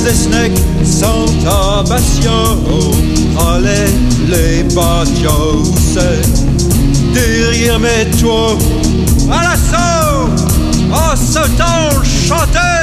des snacks sont abattiaux. Allez les batios, derrière mes toits, à l'assaut, en sautant, chanter.